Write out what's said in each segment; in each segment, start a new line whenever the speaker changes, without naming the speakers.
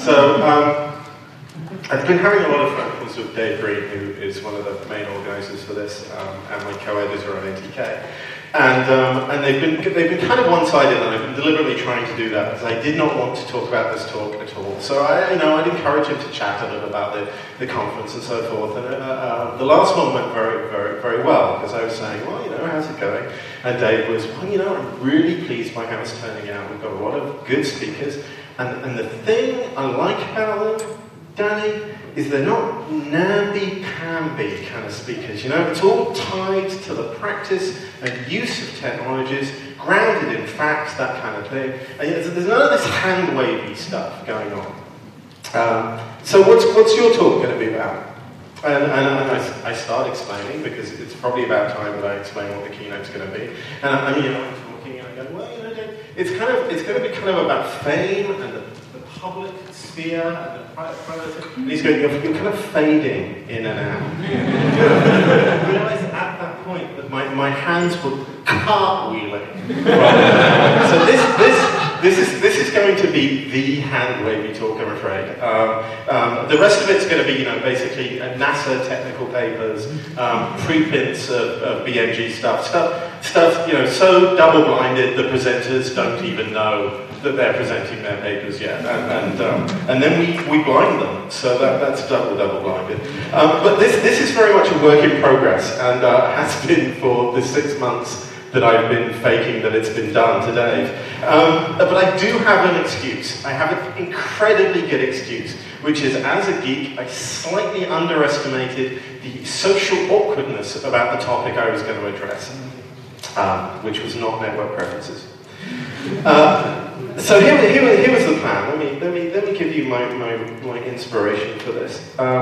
So I've been having a lot of phone calls with Dave Green, who is one of the main organisers for this, and my co-editor on ATK. And they've been kind of one-sided, and I've been deliberately trying to do that because I did not want to talk about this talk at all. So I'd encourage him to chat a little about the conference and so forth. And the last one went very, very, very well because I was saying, well, how's it going? And Dave was, well, I'm really pleased by how it's turning out. We've got a lot of good speakers, and the thing I like about them, Danny, is they're not namby-pamby kind of speakers. It's all tied to the practice and use of technologies, grounded in facts, that kind of thing. And there's none of this hand-wavy stuff going on. So what's your talk going to be about? And I start explaining, because it's probably about time that I explain what the keynote's going to be. And I'm talking, and I go, well, it's going to be kind of about fame and the public sphere and the private. And he's going, you're kind of fading in and out. I realised at that point that my hands were cartwheeling. So this is going to be the hand-wavy talk, I'm afraid. The rest of it's going to be, basically NASA technical papers, preprints of BMG stuff, so double-blinded the presenters don't even know that they're presenting their papers yet, and then we blind them, so that's double-blinded. But this is very much a work in progress, and has been for the 6 months that I've been faking that it's been done today. But I do have an excuse. I have an incredibly good excuse, which is, as a geek, I slightly underestimated the social awkwardness about the topic I was going to address, which was not network preferences. So here was the plan. Let me give you my inspiration for this.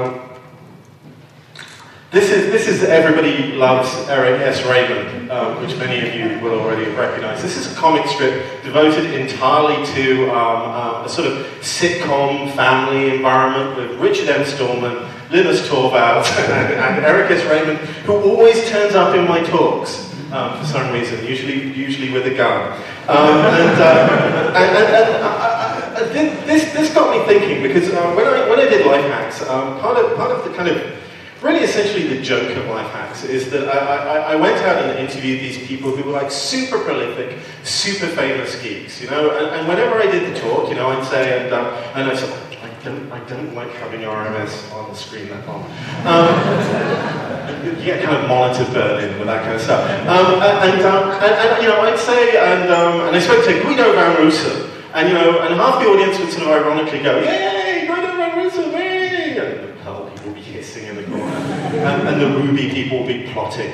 This is Everybody Loves Eric S. Raymond, which many of you will already recognize. This is a comic strip devoted entirely to a sort of sitcom family environment with Richard M. Stallman, Linus Torvalds, and Eric S. Raymond, who always turns up in my talks for some reason, usually with a gun. This got me thinking, because when I did Life Hacks, part of the kind of really, essentially, the joke of Life Hacks is that I went out and interviewed these people who were like super prolific, super famous geeks, and whenever I did the talk, I'd say, and I said, I don't like having RMS on the screen that long. You get kind of monitor burn-in with that kind of stuff. I'd say, and I spoke to Guido van Rossum, and half the audience would sort of ironically go, yay, Guido van Rossum, yay! And the Perl people would be hissing in the corner, and the Ruby people would be plotting.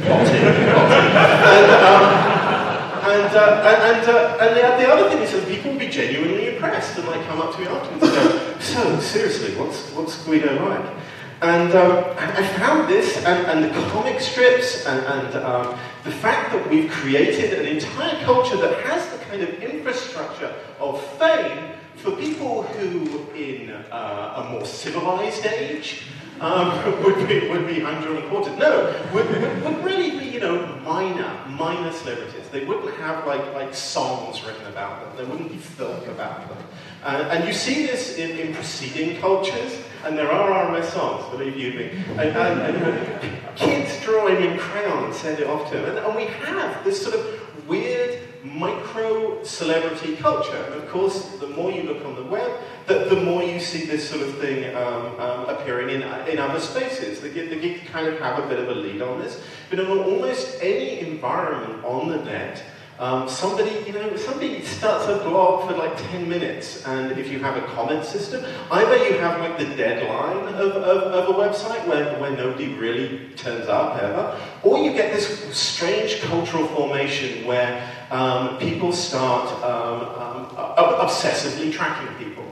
And the other thing is that people will be genuinely impressed and come up to me afterwards and go, so, seriously, what's Guido like? And I found this, and the comic strips, and the fact that we've created an entire culture that has the kind of infrastructure of fame for people who, in a more civilized age, would be underreported. No, would really be, minor celebrities. They wouldn't have like songs written about them. There wouldn't be film about them. And you see this in preceding cultures, and there are RMS songs, believe you me. And kids drawing in crayon send it off to them. And we have this sort of weird micro-celebrity culture. And of course, the more you look on the web, the more you see this sort of thing appearing in other spaces. The geeks kind of have a bit of a lead on this. But in almost any environment on the net, somebody starts a blog for 10 minutes, and if you have a comment system, either you have the deadline of a website where nobody really turns up ever, or you get this strange cultural formation where people start obsessively tracking people,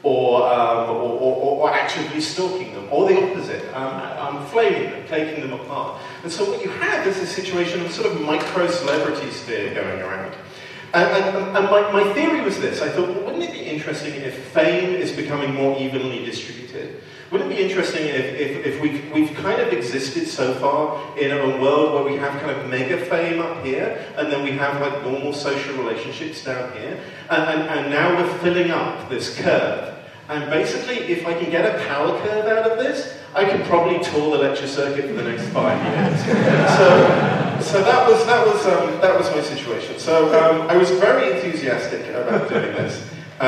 or actively stalking them, or the opposite, flaming them, taking them apart. And so what you have is a situation of sort of micro-celebrity sphere going around. And my theory was this. I thought, well, wouldn't it be interesting if fame is becoming more evenly distributed? Wouldn't it be interesting if we've kind of existed so far in a world where we have kind of mega fame up here, and then we have normal social relationships down here, and now we're filling up this curve. And basically, if I can get a power curve out of this, I could probably tour the lecture circuit for the next 5 years. So that was my situation. So I was very enthusiastic about doing this.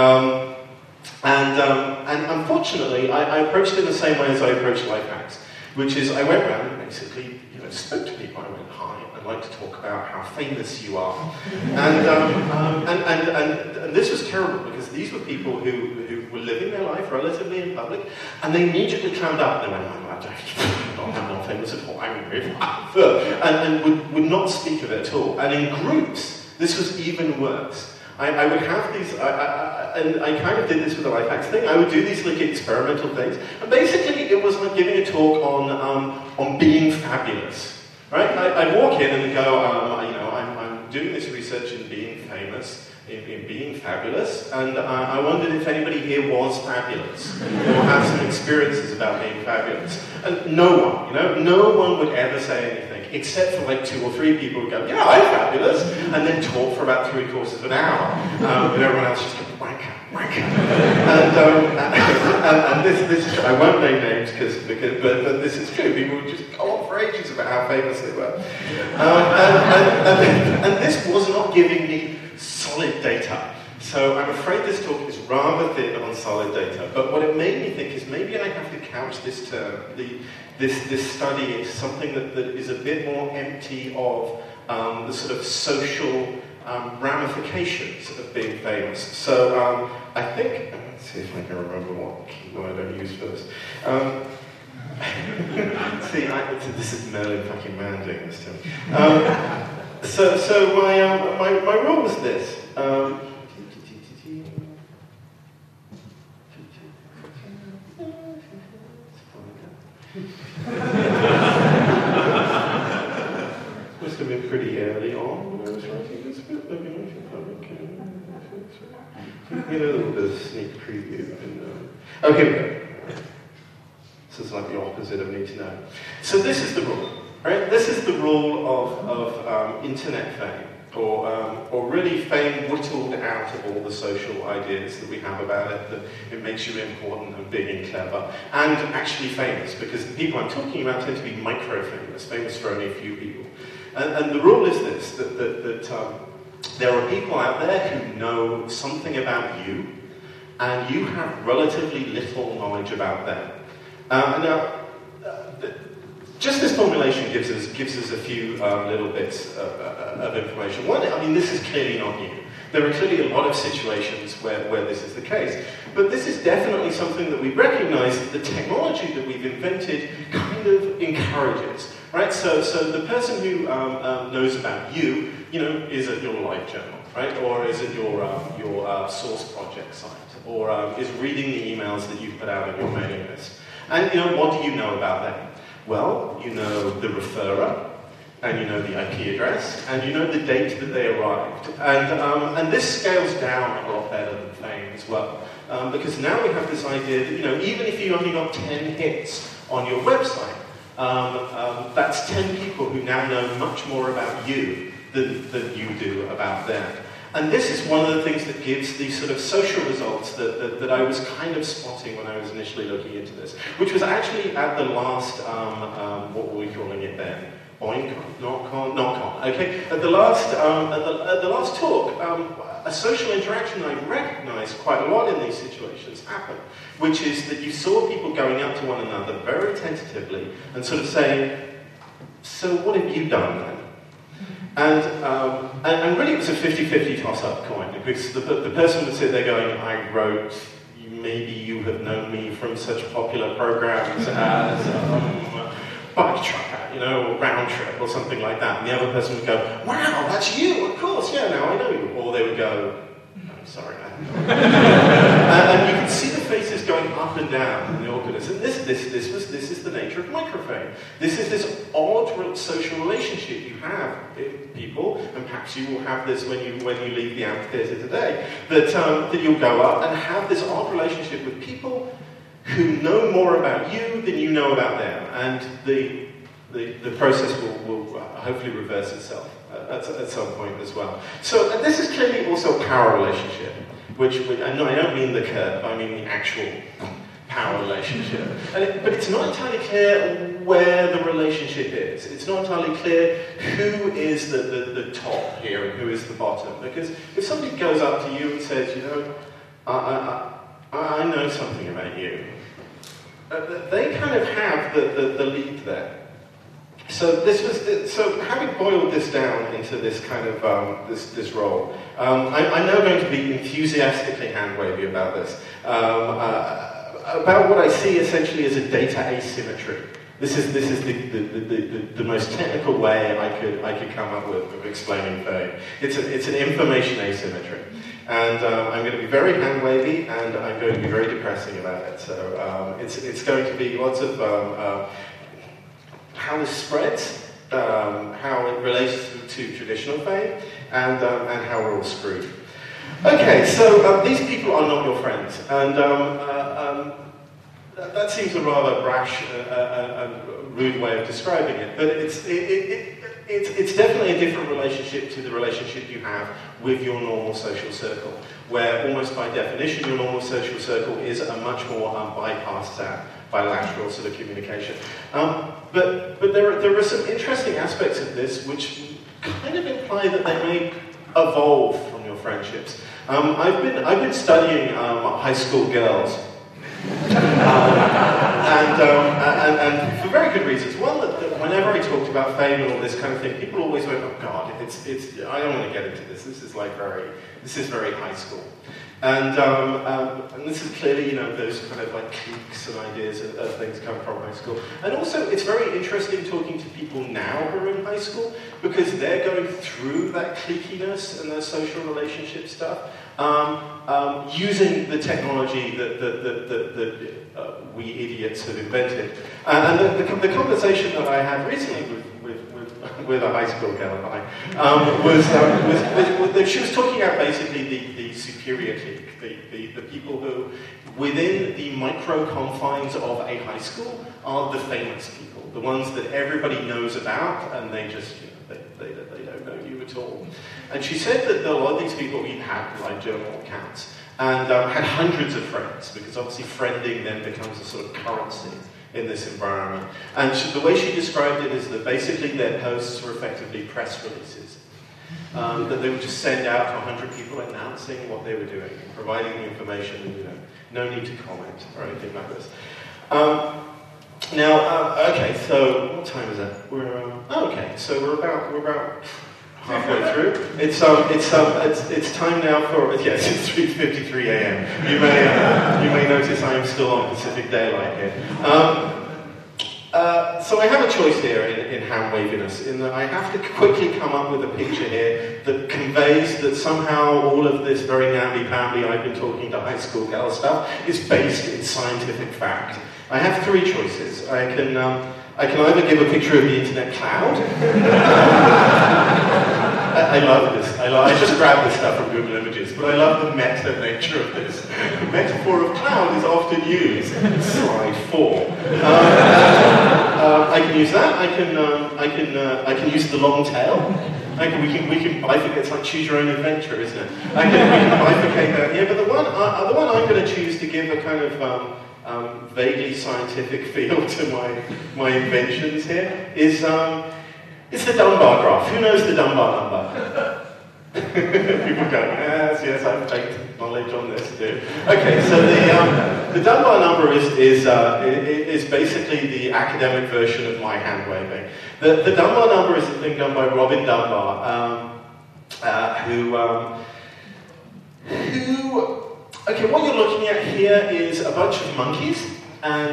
And unfortunately, I approached it the same way as I approached Lifehacks, which is I went around and basically spoke to people. I went, hi, I'd like to talk about how famous you are. And this was terrible because these were people who were living their life relatively in public, and they immediately clammed up. They went, I'm not famous at all, I'm really and would not speak of it at all. And in groups, this was even worse. I would have these, and I kind of did this with the Lifehacks thing. I would do these like experimental things, and basically it was like giving a talk on being fabulous, right? I'd walk in and go, I'm doing this research in being famous, in being fabulous, and I wondered if anybody here was fabulous or had some experiences about being fabulous. And no one would ever say anything. Except for like 2 or 3 people who go, yeah, I'm fabulous, and then talk for about 3/4 of an hour, and everyone else just goes, wanker. And this is true. I won't name names but this is true. People would just go on for ages about how famous they were, and this was not giving me solid data. So I'm afraid this talk is rather thin on solid data. But what it made me think is maybe I have to couch this term, this study, into something that is a bit more empty of the sort of social ramifications of being famous. So I think, let's see if I can remember what keyword I use first. See, this is Merlin fucking Man doing this to me. So my rule was this. Must have been pretty early on when I was writing this bit. Get a little bit of sneak preview. Okay, we go. This is like the opposite of need to know. So this is the rule, right? This is the rule of internet fame, or really fame whittled out of all the social ideas that we have about it, that it makes you important and big and clever, and actually famous, because the people I'm talking about tend to be micro-famous, famous for only a few people. And the rule is this, that there are people out there who know something about you, and you have relatively little knowledge about them. Just this formulation gives us a few little bits of information. One, I mean, this is clearly not new. There are clearly a lot of situations where this is the case. But this is definitely something that we recognize that the technology that we've invented kind of encourages, right? So the person who knows about you, is at your LiveJournal, right? Or is at your source project site, or is reading the emails that you've put out on your mailing list. And, what do you know about them? Well, you know the referrer, and you know the IP address, and you know the date that they arrived. And this scales down a lot better than fame as well. Because now we have this idea that, even if you only got 10 hits on your website, that's 10 people who now know much more about you than you do about them. And this is one of the things that gives these sort of social results that I was kind of spotting when I was initially looking into this, which was actually at the last, what were we calling it then? Oincon? NotCon. Okay, at the last talk, a social interaction I recognized quite a lot in these situations happened, which is that you saw people going up to one another very tentatively and sort of saying, so what have you done then? And really it was a 50-50 toss-up coin, because the person would sit there going, I wrote, maybe you have known me from such popular programs as Bike Tracker, or Round Trip, or something like that. And the other person would go, wow, that's you, of course, yeah, now I know you. Or they would go, I'm sorry, man. And you can see the faces going up and down in the awkwardness. And this is the nature of microfame. This is this odd social relationship you have with people, and perhaps you will have this when you leave the amphitheatre today, that you'll go up and have this odd relationship with people who know more about you than you know about them, and the process will hopefully reverse itself. at some point as well. So this is clearly also a power relationship, which and no, I don't mean the curve, I mean the actual power relationship. But it's not entirely clear where the relationship is. It's not entirely clear who is the top here and who is the bottom. Because if somebody goes up to you and says, you know, I know something about you, they kind of have the lead there. So so having boiled this down into this kind of this role, I'm now going to be enthusiastically hand-wavy about this. About what I see essentially as a data asymmetry. This is the most technical way I could come up with of explaining fame. It's an information asymmetry, and I'm going to be very hand wavy, and I'm going to be very depressing about it. So it's going to be lots of how this spreads, how it relates to traditional fame, and how we're all screwed. Okay, so these people are not your friends, and that seems a rather brash and rude way of describing it, but it's definitely a different relationship to the relationship you have with your normal social circle, where almost by definition your normal social circle is a much more bypassed that bilateral sort of communication. But there are some interesting aspects of this which kind of imply that they may evolve from your friendships. I've been studying high school girls, and for very good reasons. One, that whenever I talked about fame and all this kind of thing, people always went, "Oh God, it's I don't want to get into this. This is very high school." And this is clearly, you know, those kind of like cliques and ideas of things come from high school. And also, it's very interesting talking to people now who are in high school, because they're going through that cliquiness and their social relationship stuff, using the technology that we idiots have invented. And the conversation that I had recently with a high school girl and I was she was talking about basically the superior clique, the people who, within the micro confines of a high school, are the famous people, the ones that everybody knows about, and they just, you know, they don't know you at all. And she said that a lot of these people had like journal accounts and had hundreds of friends, because obviously friending then becomes a sort of currency in this environment. And the way she described it is that basically their posts were effectively press releases. That they would just send out to 100 people announcing what they were doing, providing the information, and, you know, no need to comment or anything like this. Okay, so what time is it? Okay, so we're about halfway through. It's time now for, yes, it's 3:53 a.m. You may notice I am still on Pacific Daylight here. So I have a choice here in hand waviness, in that I have to quickly come up with a picture here that conveys that somehow all of this very namby-pamby I've been talking to high school girl stuff is based in scientific fact. I have three choices. I can either give a picture of the internet cloud. I love this. I just grabbed this stuff from Google Images, but I love the meta nature of this. The metaphor of cloud is often used in slide 4. I can use that. I can use the long tail. We can bifurcate. It's like choose your own adventure, isn't it? We can bifurcate that here. But the one I'm going to choose to give a kind of vaguely scientific feel to my inventions here is it's the Dunbar graph. Who knows the Dunbar number? People go, yes, I've taken knowledge on this too. Okay, so the Dunbar number is basically the academic version of my hand waving. The Dunbar number is a thing done by Robin Dunbar, who okay, what you're looking at here is a bunch of monkeys, and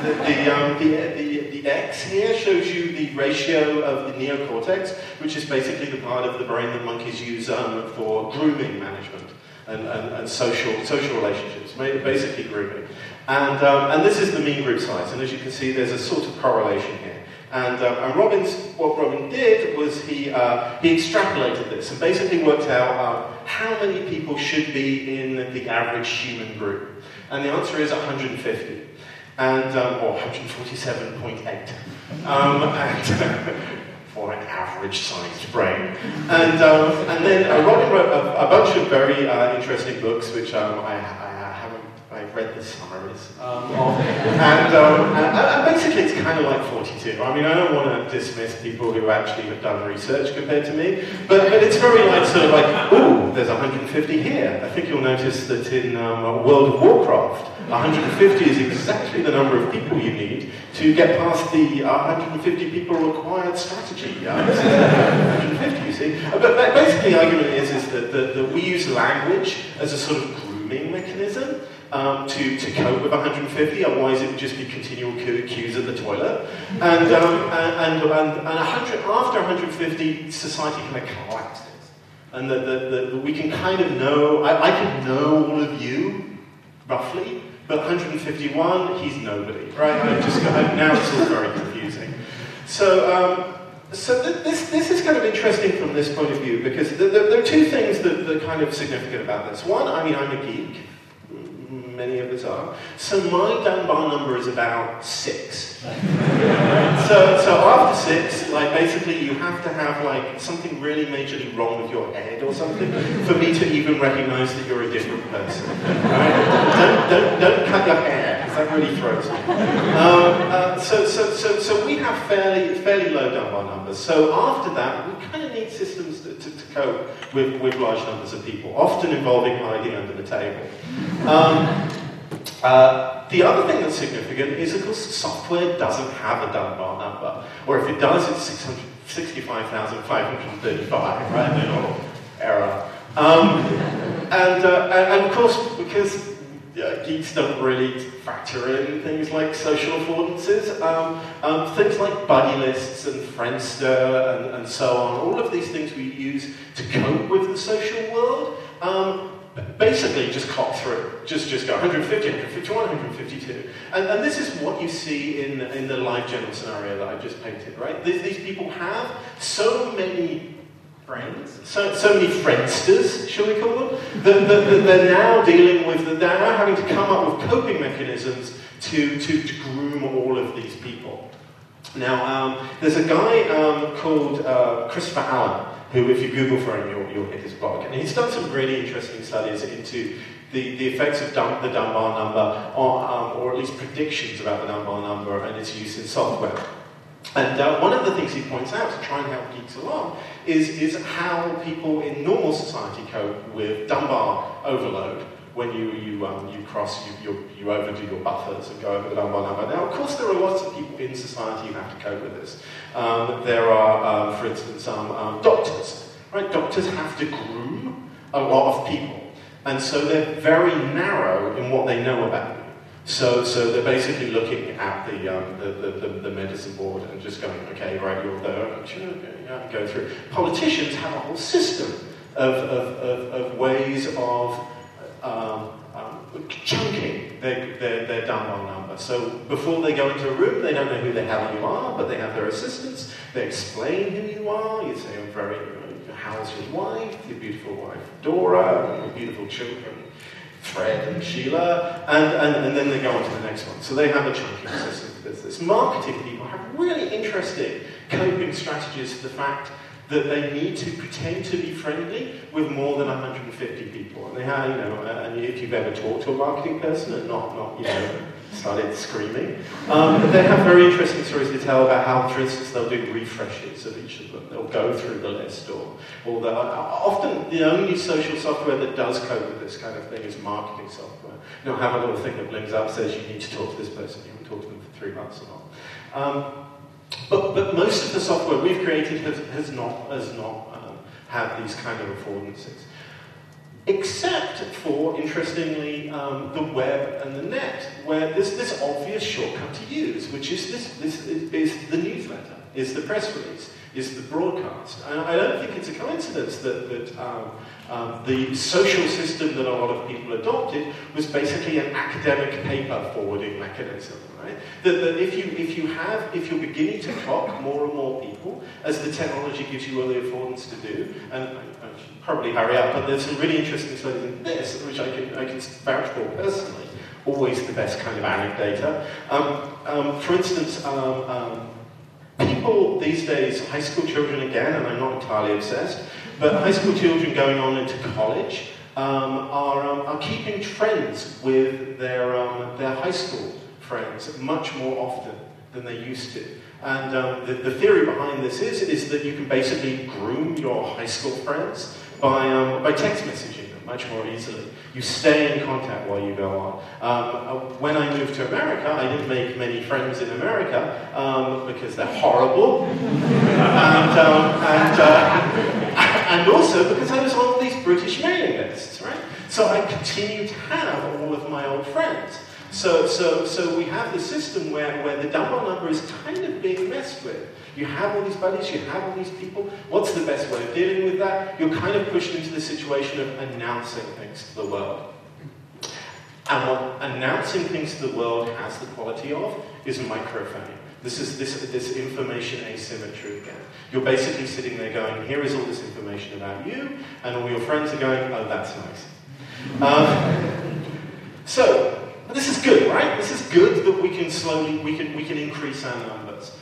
the X here shows you the ratio of the neocortex, which is basically the part of the brain that monkeys use for grooming management and social relationships, basically grooming. And this is the mean group size, and as you can see, there's a sort of correlation here. And what Robin did was he extrapolated this and basically worked out how many people should be in the average human group. And the answer is 150. Or 147.8. for an average-sized brain. And then Robin wrote a bunch of very interesting books, which I've read the summaries of. And basically it's kind of like 42. I mean, I don't want to dismiss people who actually have done research compared to me, but it's very like sort of like, ooh, there's 150 here. I think you'll notice that in World of Warcraft, 150 is exactly the number of people you need to get past the 150 people required strategy. 150, you see. But basically the argument is that we use language as a sort of grooming mechanism to cope with 150, otherwise it would just be continual queues at the toilet. And 100, after 150, society kind of collapses. And that we can kind of know, I can know all of you, roughly, but 151, he's nobody, right? Now it's all very confusing. So this is kind of interesting from this point of view, because there are two things that are kind of significant about this. One, I mean, I'm a geek. Many of us are. So my Dunbar number is about 6. So after 6, like basically you have to have like something really majorly wrong with your head or something for me to even recognise that you're a different person. Right? Don't cut your hair, because that really throws me. So we have fairly low Dunbar numbers. So after that, we kind of need systems to cope with large numbers of people, often involving hiding under the table. The other thing that's significant is, of course, software doesn't have a Dunbar number, or if it does, it's 665,535, right? No error. And of course, because geeks don't really factor in things like social affordances, things like buddy lists and Friendster and so on, all of these things we use to cope with the social world, basically just clock through. Just go 150, 151, 152. And this is what you see in the live general scenario that I've just painted, right? These people have so many friends, so many friendsters, shall we call them, that they're now dealing with, they're now having to come up with coping mechanisms to groom all of these people. Now, there's a guy called Christopher Allen, who, if you Google for him, you'll hit his blog. And he's done some really interesting studies into the effects of the Dunbar number, or at least predictions about the Dunbar number and its use in software. And one of the things he points out to try and help geeks along is how people in normal society cope with Dunbar overload when you overdo your buffers and go over the Dunbar number. Now, of course, there are lots of people in society who have to cope with this. There are, for instance, doctors. Right? Doctors have to groom a lot of people, and so they're very narrow in what they know about you. So they're basically looking at the medicine board and just going, okay, right, you're there, and go through. Politicians have a whole system of ways of chunking their Dunbar number. So before they go into a room, they don't know who the hell you are, but they have their assistants. They explain who you are. You say, I'm very, how's your wife, your beautiful wife Dora, your beautiful children Fred and Sheila, and then they go on to the next one. So they have a chunking system for this. Marketing people have really interesting coping strategies for the fact that they need to pretend to be friendly with more than 150 people. And they have, and if you've ever talked to a marketing person and not started screaming, they have very interesting stories to tell about how, for instance, they'll do refreshes of each of them. They'll go through the list, or often the only social software that does cope with this kind of thing is marketing software. You'll have a little thing that blinks up, says you need to talk to this person. You haven't talked to them for 3 months or not. But most of the software we've created has not had these kind of affordances. Except for, interestingly, the web and the net, where there's this obvious shortcut to use, which is this is the newsletter, is the press release, is the broadcast. And I don't think it's a coincidence that the social system that a lot of people adopted was basically an academic paper forwarding mechanism, right? That if you're beginning to clock more and more people, as the technology gives you all the affordance to do, and I should probably hurry up, but there's some really interesting studies in this, which I can vouch for personally, always the best kind of anecdata. For instance, people people these days, high school children again, and I'm not entirely obsessed, but high school children going on into college are keeping friends with their high school friends much more often than they used to. And the theory behind this is that you can basically groom your high school friends by text messaging them much more easily. You stay in contact while you go on. When I moved to America, I didn't make many friends in America because they're horrible, and also because I was on all these British mailing lists, right? So I continue to have all of my old friends. So we have the system where the Dunbar number is kind of being messed with. You have all these buddies, you have all these people. What's the best way of dealing with that? You're kind of pushed into the situation of announcing things to the world. And what announcing things to the world has the quality of is microfilming. This is this information asymmetry again. You're basically sitting there going, here is all this information about you, and all your friends are going, oh, that's nice. So this is good, right? This is good that we can increase our numbers.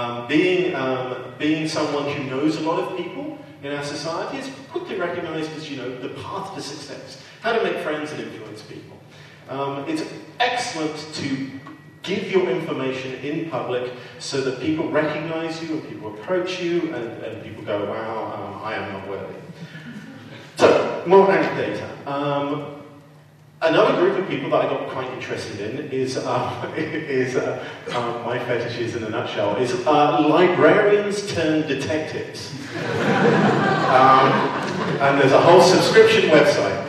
Being someone who knows a lot of people in our society is quickly recognised as, the path to success. How to make friends and influence people. It's excellent to give your information in public so that people recognise you and people approach you and people go, wow, I am not worthy. So, more data. Another group of people that I got quite interested in is my fetishes in a nutshell, is librarians turned detectives. And there's a whole subscription website.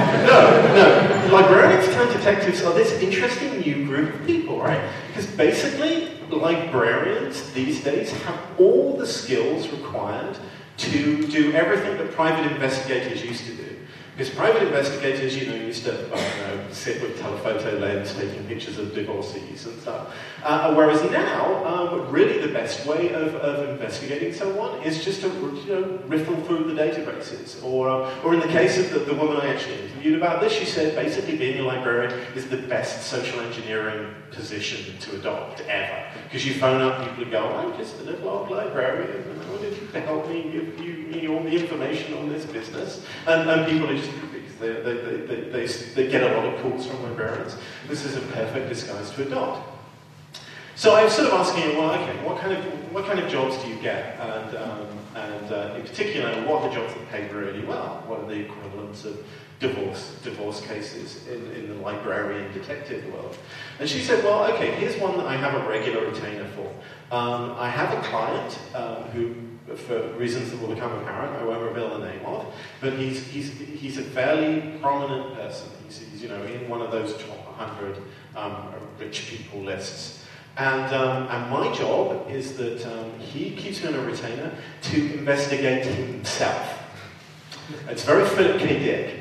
No, librarians turned detectives are this interesting new group of people, right? Because basically, librarians these days have all the skills required to do everything that private investigators used to do. Because private investigators, used to sit with telephoto lens taking pictures of divorcees and stuff. Whereas now, really the best way of investigating someone is just to riffle through the databases. Or in the case of the woman I actually interviewed about this, she said basically being a librarian is the best social engineering position to adopt ever. Because you phone up people and go, I'm just a little old librarian, and I wanted you to help me give you all the information on this business. And people are just they get a lot of calls from librarians. This is a perfect disguise to adopt. So I was sort of asking, well, okay, what kind of jobs do you get, and in particular, what are the jobs that pay really well? What are the equivalents of divorce cases in the librarian detective world? And she said, well, okay, here's one that I have a regular retainer for. I have a client who, for reasons that will become apparent, I won't reveal the name of, but he's a fairly prominent person. He's in one of those top 100 rich people lists. And my job is that he keeps me on a retainer to investigate himself. It's very Philip K. Dick.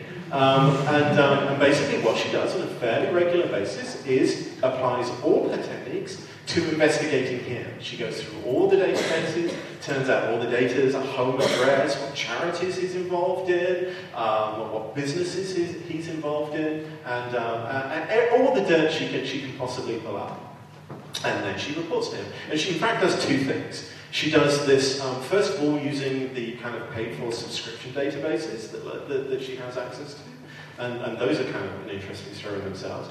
And basically what she does on a fairly regular basis is applies all her techniques to investigating him. She goes through all the databases, turns out all the data is a home address, what charities he's involved in, what businesses he's involved in, and all the dirt she can possibly pull up. And then she reports to him. And she in fact does two things. She does this, first of all, using the kind of paid-for subscription databases that she has access to. And those are kind of an interesting story themselves.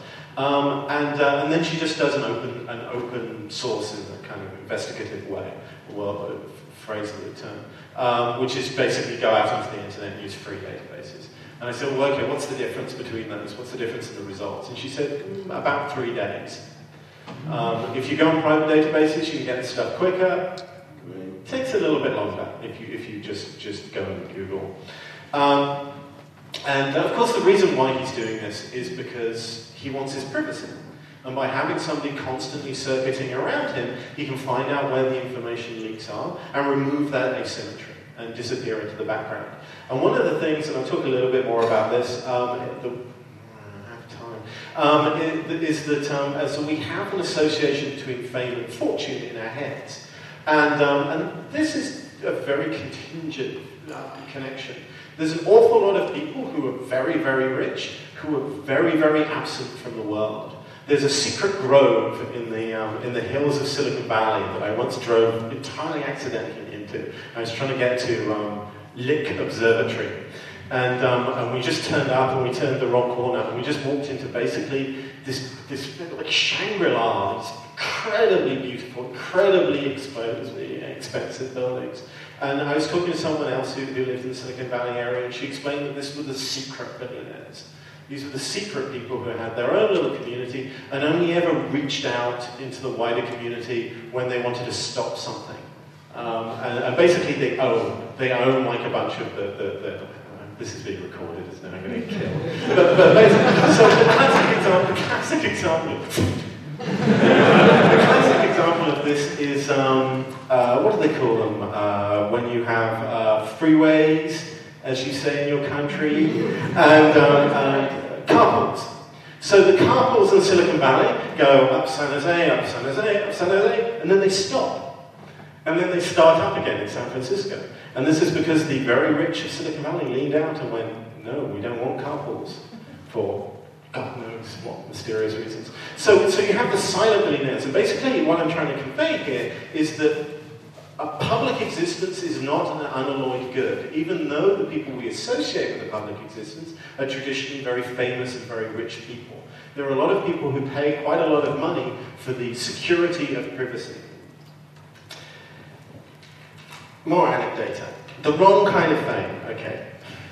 And then she just does an open source in a kind of investigative way, well, phrase of the term, which is basically go out onto the internet and use free databases. And I said, well, okay, what's the difference between those? What's the difference in the results? And she said, about 3 days. If you go on private databases, you can get stuff quicker. It takes a little bit longer if you just go and Google. And of course, the reason why he's doing this is because he wants his privacy. And by having somebody constantly circuiting around him, he can find out where the information leaks are and remove that asymmetry and disappear into the background. And one of the things, and I'll talk a little bit more about this, is that so we have an association between fame and fortune in our heads. And this is a very contingent connection. There's an awful lot of people who are very, very rich, who are very, very absent from the world. There's a secret grove in the hills of Silicon Valley that I once drove entirely accidentally into. I was trying to get to Lick Observatory. And we just turned up and we turned the wrong corner and we just walked into basically this like Shangri-La, these incredibly beautiful, incredibly expensive buildings. And I was talking to someone else who lived in the Silicon Valley area, and she explained that this were the secret billionaires. These were the secret people who had their own little community and only ever reached out into the wider community when they wanted to stop something. And basically they own like a bunch of the this is being recorded, it's now going to get killed. But basically, so the classic example of this is, what do they call them? When you have freeways, as you say in your country, and carpools. So the carpools in Silicon Valley go up San Jose, up San Jose, up San Jose, and then they stop. And then they start up again in San Francisco. And this is because the very rich of Silicon Valley leaned out and went, no, we don't want carpools for God knows what mysterious reasons. So you have the silent billionaires. And basically what I'm trying to convey here is that a public existence is not an unalloyed good, even though the people we associate with a public existence are traditionally very famous and very rich people. There are a lot of people who pay quite a lot of money for the security of privacy. More anecdata. The wrong kind of fame. Okay.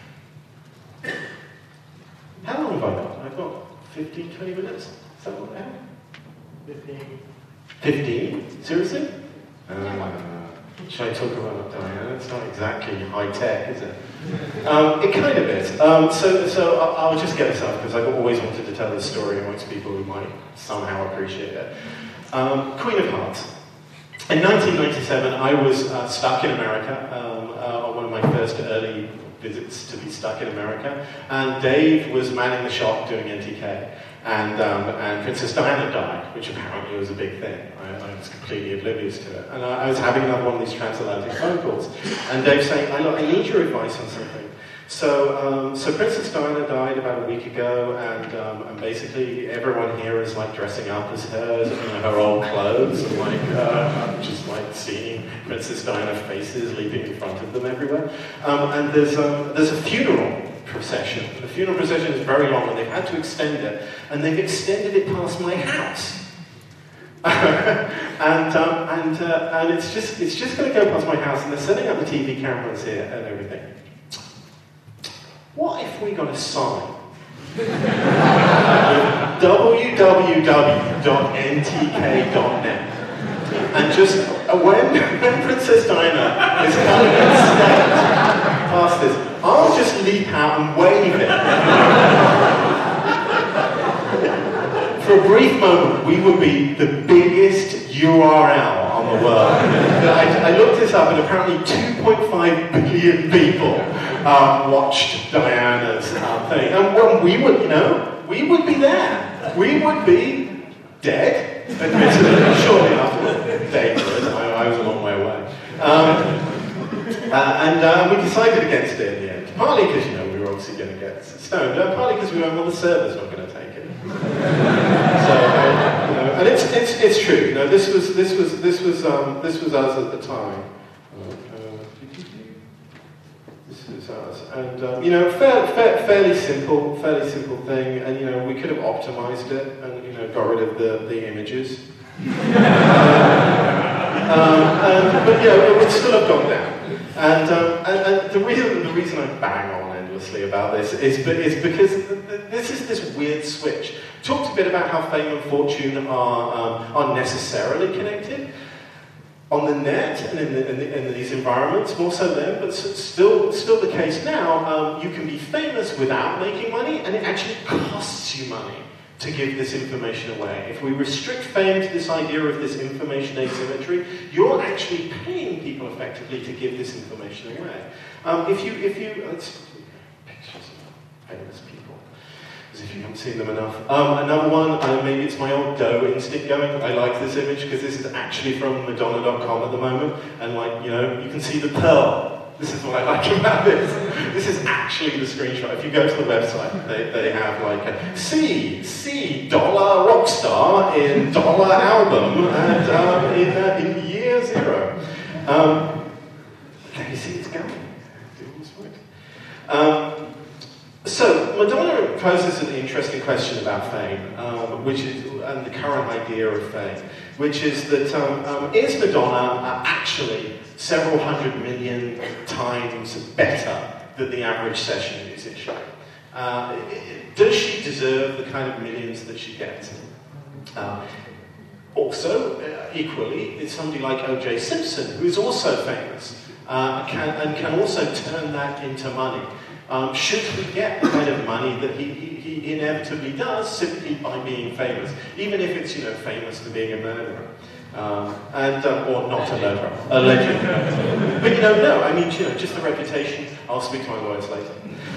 How long have I got? I've got 15, 20 minutes? Is that what I have? 15? 15? Seriously? Should I talk about Diana? It's not exactly high tech, is it? It kind of is. So I'll just get this out because I've always wanted to tell this story amongst people who might somehow appreciate it. Queen of Hearts. In 1997, I was stuck in America on one of my first early visits to be stuck in America, and Dave was manning the shop doing NTK, and Princess Diana died, which apparently was a big thing. I was completely oblivious to it, and I was having another one of these transatlantic phone calls, and Dave saying, I need your advice on something. So Princess Diana died about a week ago, and basically everyone here is like dressing up as her, her old clothes, and like I'm just like seeing Princess Diana faces leaping in front of them everywhere. And there's a funeral procession. The funeral procession is very long, and they've had to extend it, and they've extended it past my house. And it's just going to go past my house, and they're setting up the TV cameras here and everything. What if we got a sign? www.ntk.net. And just when Princess Diana is coming in state past this, I'll just leap out and wave it. For a brief moment, we would be the biggest URL on the world. I looked this up, and apparently 2.5 billion people watched Diana's thing. And when we would be there. We would be dead, admittedly, shortly after dangerous. I was a long way away. And we decided against it in the end. Partly because, we were obviously going to get stoned, and partly because we went, well, the server's not going to take it. And it's true. This was us at the time. This is us, and fairly simple thing, and we could have optimized it and got rid of the images. But it would still have gone down. And the reason I bang on endlessly about this is because this is this weird switch. Talked a bit about how fame and fortune are necessarily connected on the net and in these environments, more so then, but still the case now. You can be famous without making money, and it actually costs you money to give this information away. If we restrict fame to this idea of this information asymmetry, you're actually paying people effectively to give this information away. If you let's pictures of famous people, as if you haven't seen them enough. Another one, maybe it's my old dough instinct going. I like this image because this is actually from Madonna.com at the moment, and you can see the pearl This is what I like about this. This is actually the screenshot. If you go to the website, they have like a see dollar rock star in dollar album and in year 0. There you see it's going. So Madonna poses an interesting question about fame, which is and the current idea of fame, which is that is Madonna actually several hundred million times better than the average session musician? Does she deserve the kind of millions that she gets? Also, equally, is somebody like O.J. Simpson, who is also famous, can also turn that into money. Should he get the kind of money that he inevitably does simply by being famous, even if it's famous for being a murderer, or not a murderer, a legend. But no, I mean just the reputation. I'll speak to my lawyers later.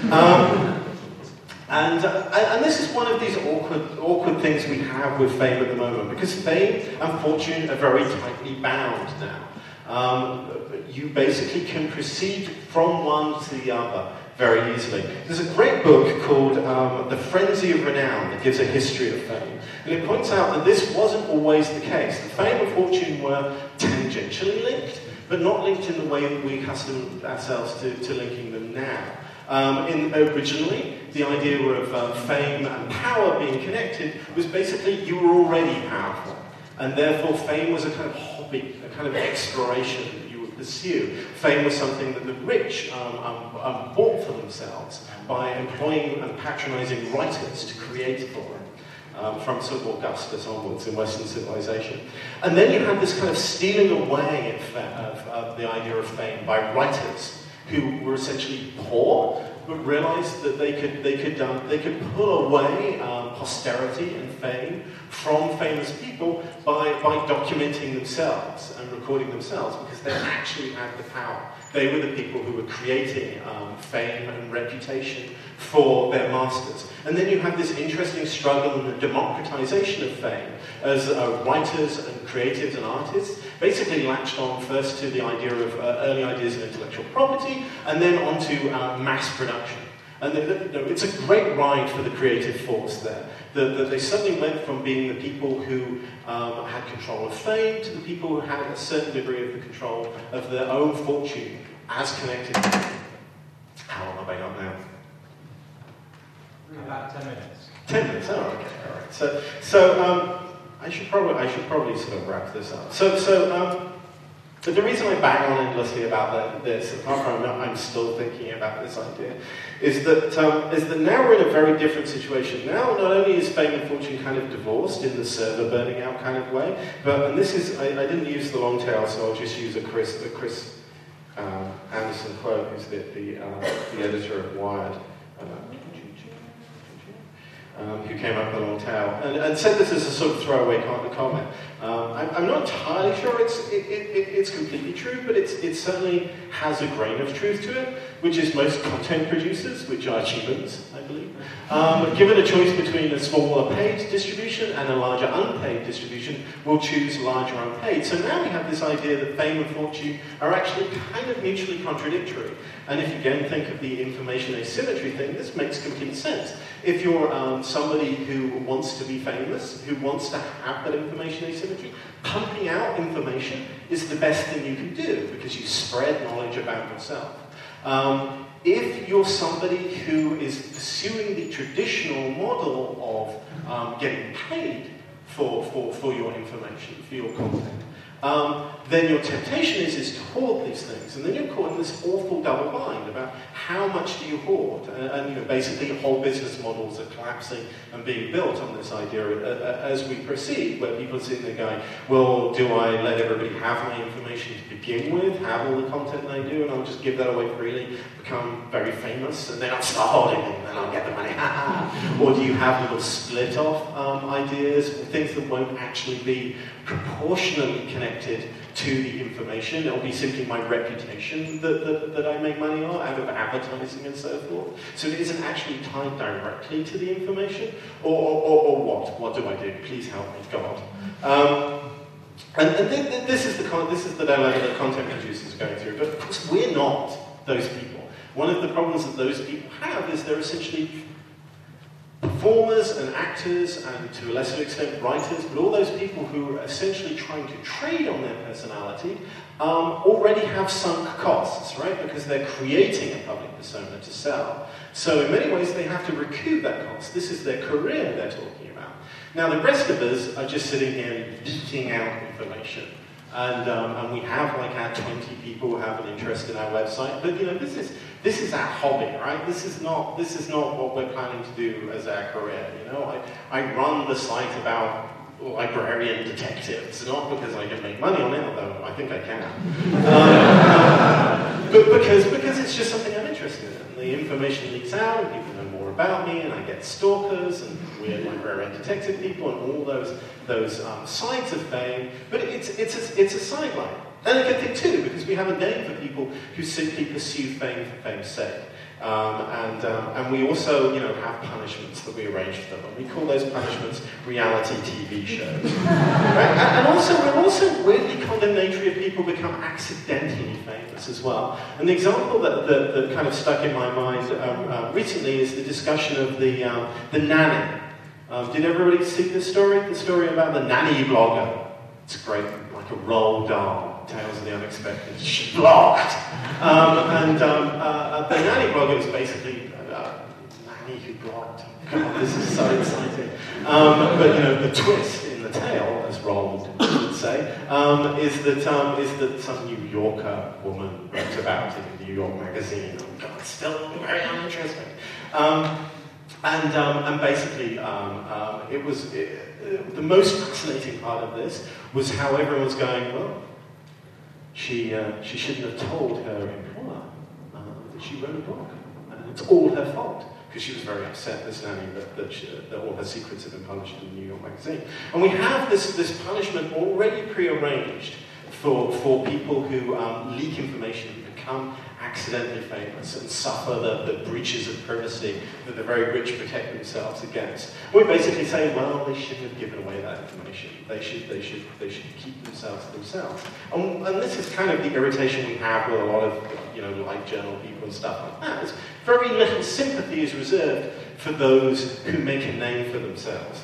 And this is one of these awkward things we have with fame at the moment, because fame and fortune are very tightly bound now. You basically can proceed from one to the other very easily. There's a great book called The Frenzy of Renown that gives a history of fame. And it points out that this wasn't always the case. The fame and fortune were tangentially linked, but not linked in the way that we accustom ourselves to linking them now. Originally, the idea of fame and power being connected was basically you were already powerful, and therefore fame was a kind of hobby, a kind of exploration that you would pursue. Fame was something that the rich bought for themselves by employing and patronizing writers to create for them, from sort of Augustus onwards in Western civilization. And then you had this kind of stealing away of the idea of fame by writers who were essentially poor, but realized that they could pull away posterity and fame from famous people by documenting themselves and recording themselves, because they actually had the power. They were the people who were creating fame and reputation for their masters. And then you have this interesting struggle in the democratization of fame, as writers and creatives and artists basically latched on first to the idea of early ideas of intellectual property, and then onto mass production. And it's a great ride for the creative force there. They suddenly went from being the people who had control of fame to the people who had a certain degree of the control of their own fortune as connected to. How long have I got now?
About 10 minutes.
10 minutes, oh, okay, all right. So I should probably sort of wrap this up. But the reason I bang on endlessly about this, apart from I'm still thinking about this idea, is that now we're in a very different situation. Now, not only is fame and fortune kind of divorced in the server burning out kind of way, and this is, I didn't use the long tail, so I'll just use a Chris Anderson quote, who's the editor of Wired. Who came up with a long tail, and said this as a sort of throwaway comment. I'm not entirely sure it's completely true, but it certainly has a grain of truth to it, which is most content producers, which are humans, I believe, given a choice between a smaller paid distribution and a larger unpaid distribution, will choose larger unpaid. So now we have this idea that fame and fortune are actually kind of mutually contradictory. And if you again think of the information asymmetry thing, this makes complete sense. If you're somebody who wants to be famous, who wants to have that information asymmetry, pumping out information is the best thing you can do, because you spread knowledge about yourself. If you're somebody who is pursuing the traditional model of getting paid for your information, for your content, then your temptation is to hoard these things, and then you're caught in this awful double bind about how much do you hoard, and basically whole business models are collapsing and being built on this idea as we proceed, where people are sitting there going, well, do I let everybody have my information to begin with, have all the content they do, and I'll just give that away freely, become very famous, and then I'll start holding them, and then I'll get the money, or do you have little split-off ideas, things that won't actually be proportionally connected to the information? It'll be simply my reputation that I make money on out of advertising and so forth. So it isn't actually tied directly to the information, or what? What do I do? Please help me, God. And this is the dilemma that content producers are going through. But of course, we're not those people. One of the problems that those people have is they're essentially performers and actors, and to a lesser extent writers, but all those people who are essentially trying to trade on their personality already have sunk costs, right? Because they're creating a public persona to sell. So in many ways they have to recoup that cost. This is their career they're talking about. Now the rest of us are just sitting here leaking out information. And we have like our 20 people who have an interest in our website, but this is our hobby, right? This is not what we're planning to do as our career. I run the site about librarian detectives, not because I can make money on it, although I think I can, but because it's just something I'm interested in. The information leaks out, and people know more about me, and I get stalkers and weird librarian detective people, and all those sides of fame. But it's a sideline, and a good thing too, because we have a name for people who simply pursue fame for fame's sake. And we also, have punishments that we arrange for them, and we call those punishments reality TV shows. Right? And also, we're also weirdly condemnatory if people become accidentally famous as well. And the example that kind of stuck in my mind recently is the discussion of the nanny. Did everybody see this story? The story about the nanny blogger. It's great, like a Roald Dahl. Tales of the Unexpected. She blocked! The nanny blogger is basically nanny who blocked. God, this is so exciting. But the twist in the tale, as Roald would say, is that some New Yorker woman wrote about it in the New York Magazine. Oh God, it's still very uninteresting. And basically, it was the most fascinating part of this was how everyone was going, well, she shouldn't have told her employer that she wrote a blog. And it's all her fault. Because she was very upset, this nanny, that all her secrets had been published in the New York Magazine. And we have this punishment already prearranged for people who leak information and become accidentally famous and suffer the breaches of privacy that the very rich protect themselves against. We basically say, well, they shouldn't have given away that information. They should keep themselves to themselves. And this is kind of the irritation we have with a lot of light journal people and stuff like that. It's very little sympathy is reserved for those who make a name for themselves.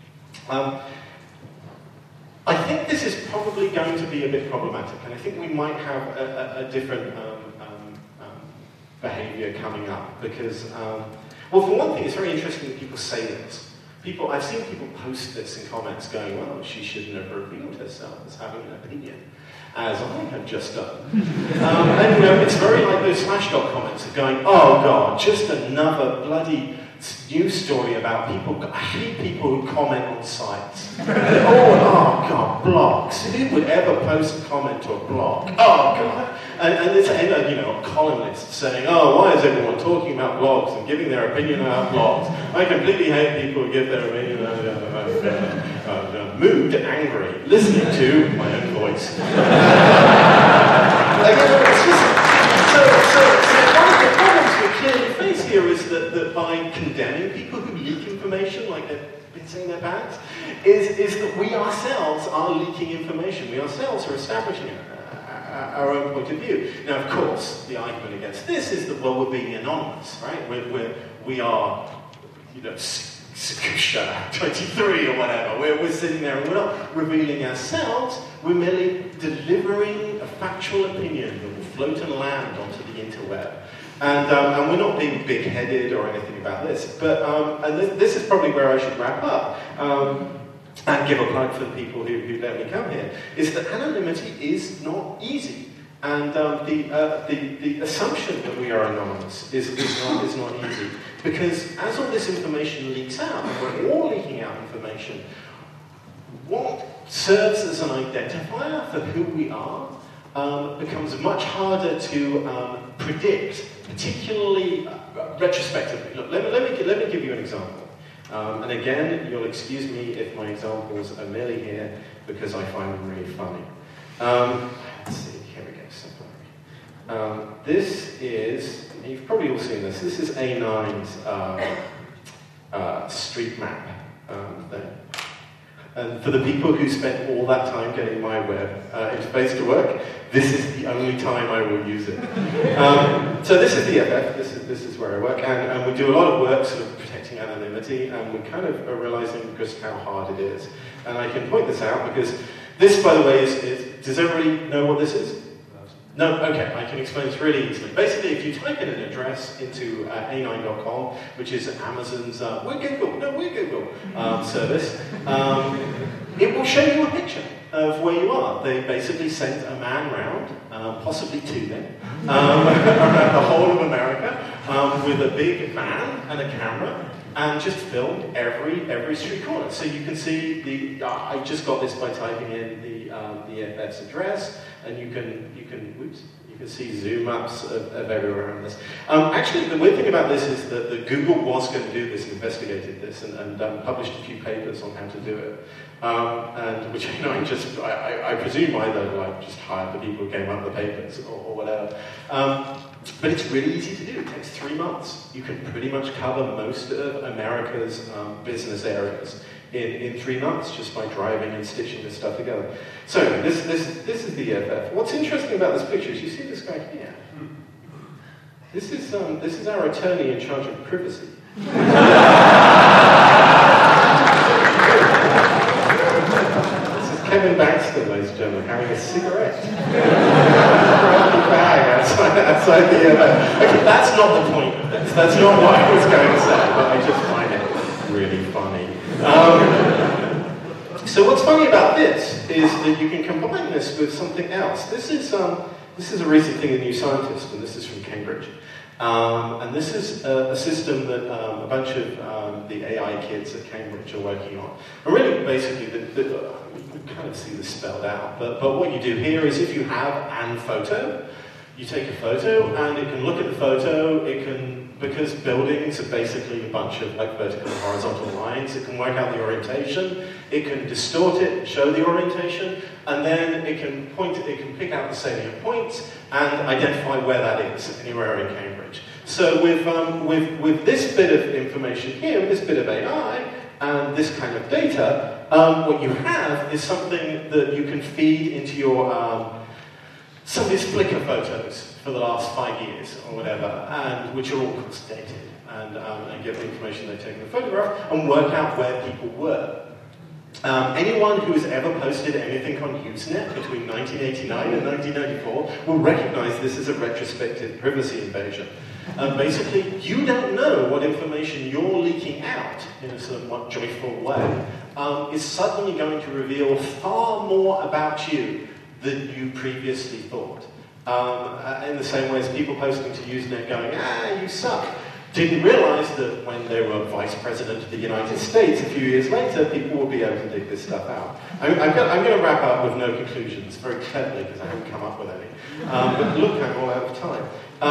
I think this is probably going to be a bit problematic, and I think we might have a different behavior coming up, because, well, for one thing, it's very interesting that people say this. I've seen people post this in comments going, well, she shouldn't have revealed herself as having an opinion, as I have just done. And it's very like those Slashdot comments of going, oh God, just another bloody news story about people. I hate people who comment on sites. Oh God, blogs. Who would ever post a comment to a blog? Oh God. And it's a columnist saying, oh, why is everyone talking about blogs and giving their opinion about blogs? I completely hate people who give their opinion mood angry, listening to my own voice. So one of the problems we clearly face here is that by condemning people who leak information, like they've been saying their backs, is that we ourselves are leaking information. We ourselves are establishing our own point of view. Now, of course, the argument against this is that, well, we're being anonymous, right? We are, Sakusha 23 or whatever. We're sitting there and we're not revealing ourselves. We're merely delivering a factual opinion that will float and land onto the interweb. And we're not being big-headed or anything about this. But and this is probably where I should wrap up. And give a plug for the people who let me come here, is that anonymity is not easy. And the assumption that we are anonymous is not easy. Because as all this information leaks out, and we're all leaking out information, what serves as an identifier for who we are becomes much harder to predict, particularly retrospectively. Look, let me give you an example. And again, you'll excuse me if my examples are merely here because I find them really funny. Let's see, here we go, Safari. This is, you've probably all seen this, is A9's street map thing. And for the people who spent all that time getting my web interface to work, this is the only time I will use it. So this is the EFF, this is where I work, and we do a lot of work sort of protecting anonymity, and we kind of are realizing just how hard it is. And I can point this out because this, by the way, does everybody know what this is? No? Okay, I can explain this really easily. Basically, if you type in an address into a9.com, which is Amazon's we're Google service, it will show you a picture of where you are. They basically sent a man round, possibly two men, around the whole of America with a big van and a camera, and just filmed every street corner. So you can see I just got this by typing in the EFF's address, and you can see zoom ups of everywhere around this. Actually, the weird thing about this is that Google was going to do this, investigated this, and published a few papers on how to do it. And which I presume either just hired the people who came up with the papers or whatever. But it's really easy to do. It takes 3 months. You can pretty much cover most of America's business areas in 3 months just by driving and stitching this stuff together. So this is the EFF. What's interesting about this picture is you see this guy here. This is our attorney in charge of privacy. Kevin Baxter, ladies and gentlemen, carrying a cigarette. Bag outside the okay, that's not the point of this. That's not what I was going to say, but I just find it really funny. So what's funny about this is that you can combine this with something else. This is a recent thing in New Scientist, and this is from Cambridge. And this is a system that a bunch of the AI kids at Cambridge are working on. And really, basically, you can kind of see this spelled out. But what you do here is if you have an photo, you take a photo, and it can look at the photo, because buildings are basically a bunch of vertical and horizontal lines, it can work out the orientation, it can distort it, show the orientation, and then it can pick out the salient points and identify where that is anywhere in Cambridge. So with this bit of information here, with this bit of AI, and this kind of data, what you have is something that you can feed into your some of these Flickr photos for the last 5 years or whatever, and which are all dated, and get the information they've taken the photograph and work out where people were. Anyone who has ever posted anything on Usenet between 1989 and 1994 will recognize this as a retrospective privacy invasion. Basically, you don't know what information you're leaking out in a sort of joyful way is suddenly going to reveal far more about you than you previously thought. In the same way as people posting to Usenet going, you suck, didn't realize that when they were Vice President of the United States a few years later, people would be able to dig this stuff out. I'm going to wrap up with no conclusions, very cleverly, because I haven't come up with any. But look, I'm all out of time.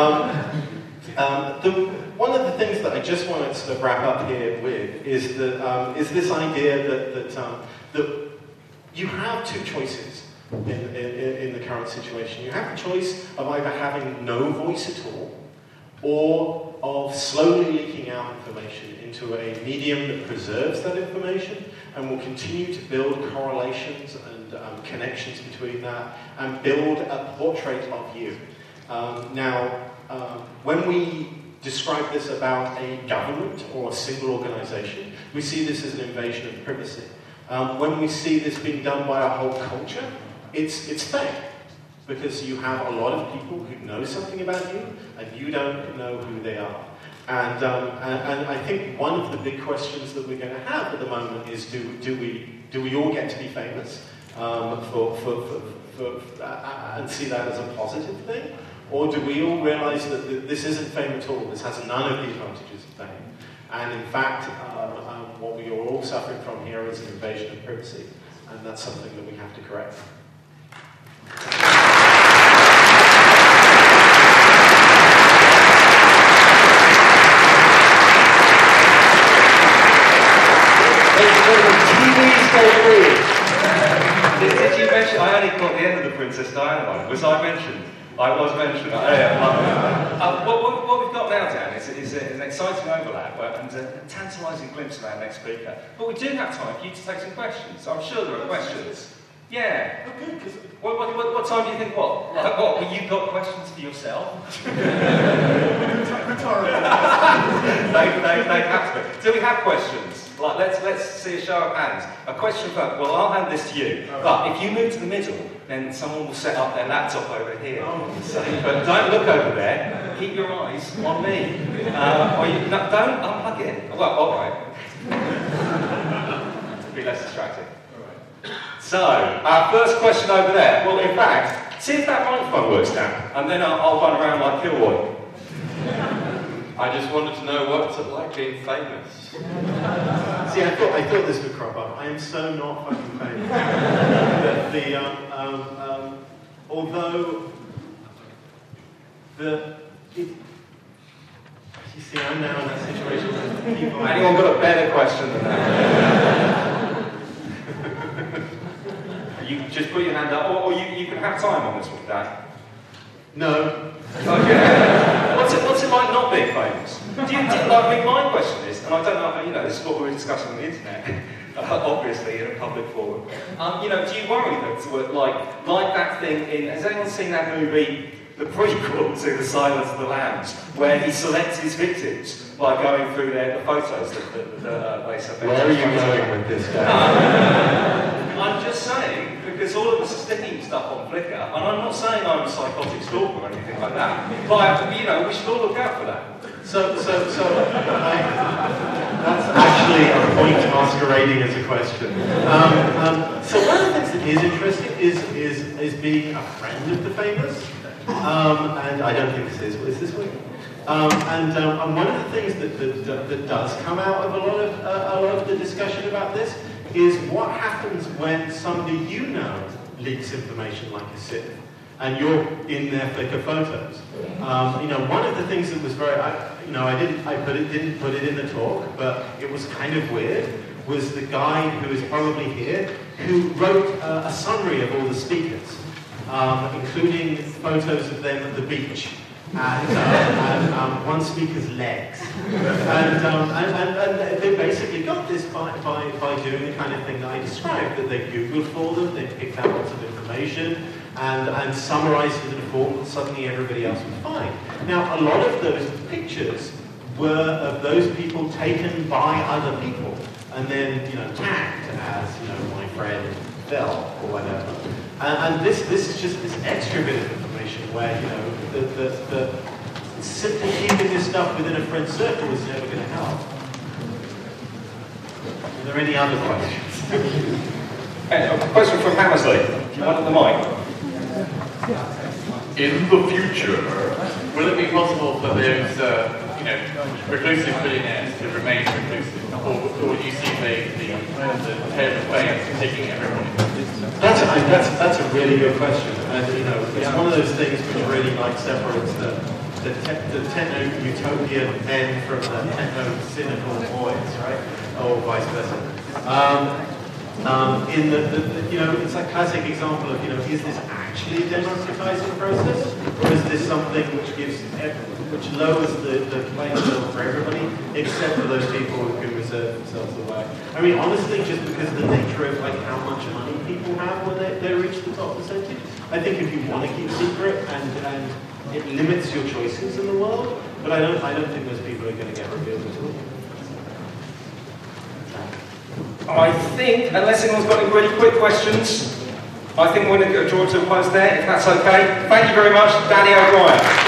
One of the things that I just want to sort of wrap up here with is this idea that you have two choices in the current situation. You have the choice of either having no voice at all, or of slowly leaking out information into a medium that preserves that information and will continue to build correlations and connections between that and build a portrait of you. When we describe this about a government or a single organization, we see this as an invasion of privacy. When we see this being done by a whole culture, it's fake, because you have a lot of people who know something about you, and you don't know who they are. And I think one of the big questions that we're going to have at the moment is, do we all get to be famous and see that as a positive thing? Or do we all realize that this isn't fame at all? This has none of the advantages of fame. And in fact, what we are all suffering from here is an invasion of privacy. And that's something that we have to correct.
Did you mention, I only got the end of the Princess Diana one. Was I mentioned? I was mentioning that. What we've got now, Dan, is an exciting overlap and a tantalising glimpse of our next speaker. But we do have time for you to take some questions. I'm sure there are questions. Yeah.
Okay, because
what time do you think? What? Well, you've got questions for yourself? They have to be. Do we have questions? Like, let's see a show of hands. A question first. Well, I'll hand this to you. Right. But if you move to the middle, then someone will set up their laptop over here.
Oh.
But don't look over there. Keep your eyes on me. Don't unplug it. Well, all right. Be less distracting. So, our first question over there. Well, in fact, see if that microphone works now, and then I'll run around like Kilroy.
I just wanted to know what's it like being famous. See, I thought this would crop up. I am so not fucking famous. You see, I'm now in that situation where people...
Anyone got a better question than that? You just put your hand up, or you can have time on this one, Dan.
No.
Okay. What's it like not being famous? My question is, and I don't know, this is what we're discussing on the internet, obviously in a public forum. Do you worry that, like that thing in? Has anyone seen that movie, the prequel to The Silence of the Lambs, where he selects his victims by going through the photos that they submit?
Where are you going with this guy?
I'm just saying, because all of us are sticking stuff on Flickr, and I'm not saying I'm a psychotic stalker or anything like that, but, we should all look out for that.
So that's actually a point masquerading as a question. So one of the things that is interesting is being a friend of the famous, and I don't think this is this week. And one of the things that does come out of a lot of the discussion about this is what happens when somebody you know leaks information like a sieve, and you're in their Flickr photos. One of the things that was very, I didn't put it in the talk, but it was kind of weird, was the guy who is probably here, who wrote a summary of all the speakers, including photos of them at the beach. And one speaker's legs, and they basically got this by doing the kind of thing that I described, that they Googled for them, they picked out lots of information, and summarized it in a form that suddenly everybody else was fine. Now, a lot of those pictures were of those people taken by other people, and then tagged as my friend Phil or whatever. And this is just this extra bit of information where the simply keeping this stuff within a friend circle is never going to help. Are there any other questions?
A question from Hammersley. Do you want the mic?
In the future, will it be possible for those, reclusive billionaires to remain reclusive, or will you see the tail of fame taking everybody?
That's a really good question, and it's one of those things which really separates the techno-utopian men from the techno-cynical boys, right, or vice versa. It's a classic example of is this actually a democratizing process, or is this something which lowers the playing field for everybody, except for those people who can reserve themselves away? I mean, honestly, just because of the nature of how much money people have when they reach the top percentage, I think if you want to keep secret and it limits your choices in the world, but I don't think those people are going to get revealed at all.
I think, unless anyone's got any really quick questions, I think we're going to draw to a close there, if that's okay. Thank you very much, Danny O'Brien.